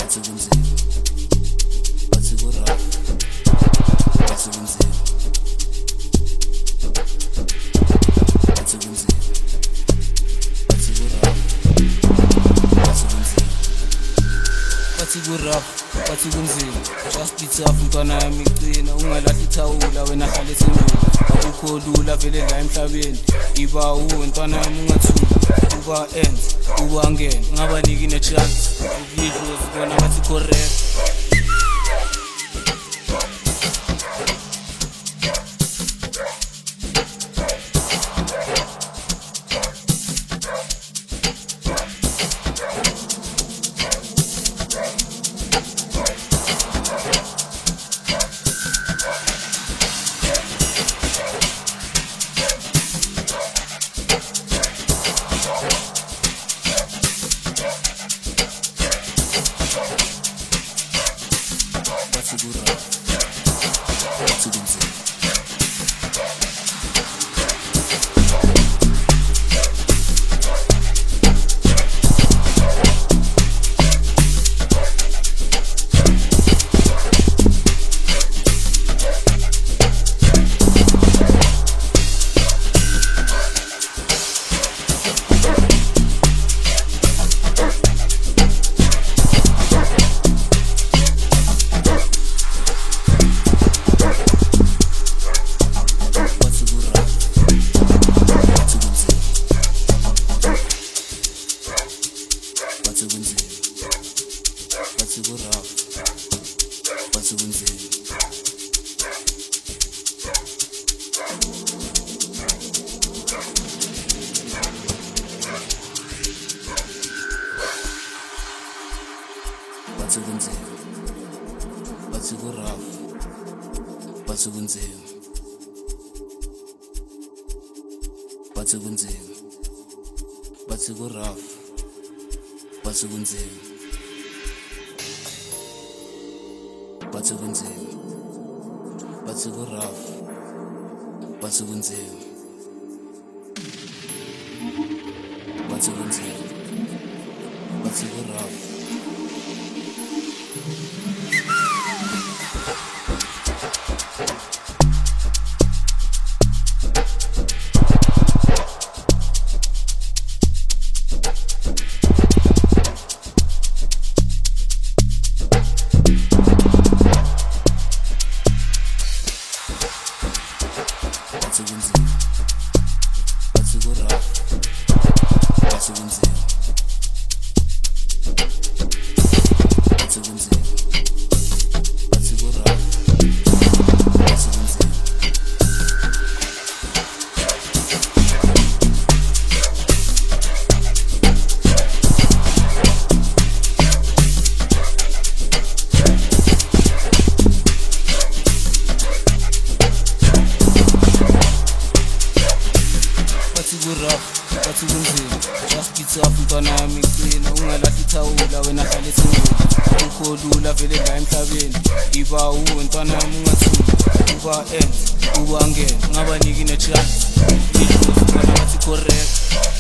bathi kunzima, bathi kurap, bathi kunzima, bathi kunzima, bathi kurap, bathi kunzima, bathi kurap, bathi kunzima. Just be tough mntwana yami qina, ungalahli ithawula wena hlala esengweni. Akukho lula vele la emhlabeni, iba uwe mntwana yami ungathuli, uba end, uba ngene, ngabaniki ne-chance ukuyidlozi bona bathi correct. Just be tough mntwana yami qina, ungalahli ithawula wena hlala esengweni. Akukho lula vele la emhlabeni, iba uwe mntwana yami ungathuli, uba end, uba ngene, ngabaniki ne-chance ukuyidlozi bona bathi correct.